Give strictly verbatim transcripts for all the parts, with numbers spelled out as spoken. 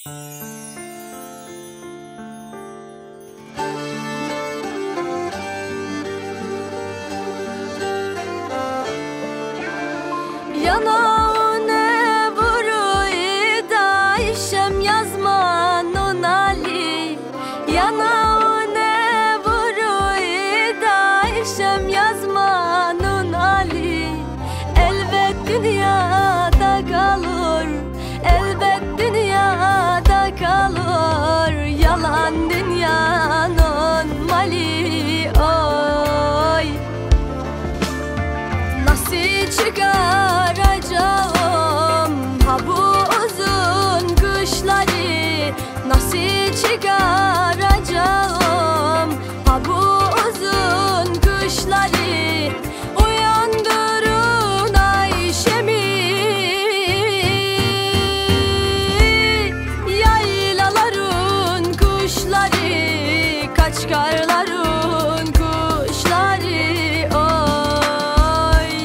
Yanağına vuruyor da işem yazmanın Ali. Yanağına vuruyor da işem yazmanın Ali. Elbet dünyada kalır, elbet dünyada kalır. Yalan dünyanın mali oy. Nasıl çıkaracağım ha bu uzun kışları? Nasıl çıkaracağım ha bu uzun kışları? Uyandırın Ayşem'i, yaylaların kuşları, Kaçkarların kuşları oy.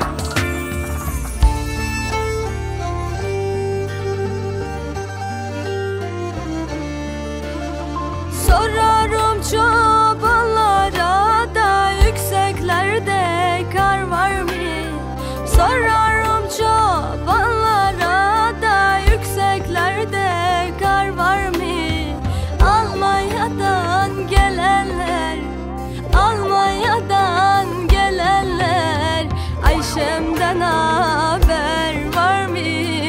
Sorarım çobanlara da yükseklerde kar var mı? Sorarım çobanlara da yükseklerde kar var mı? Almanya'dan gelenler, Almanya'dan gelenler, Ayşem'den haber var mı?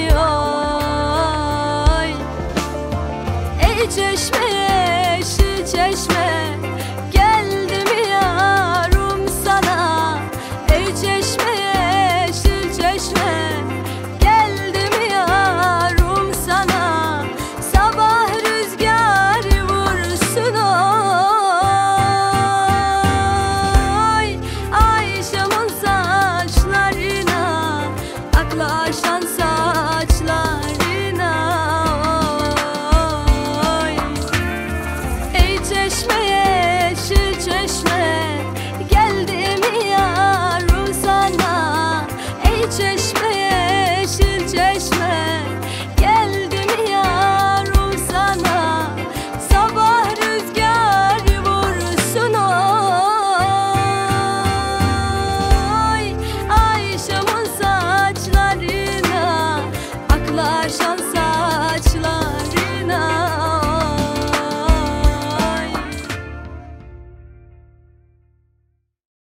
Oy. Ey çeşme, yeşil çeşme, geldim yarım sana. Ey çeşme, yeşil çeşme, geldim yarım sana. Sabah rüzgarı vursun oy. Ayşem'in saçlarına aklaşan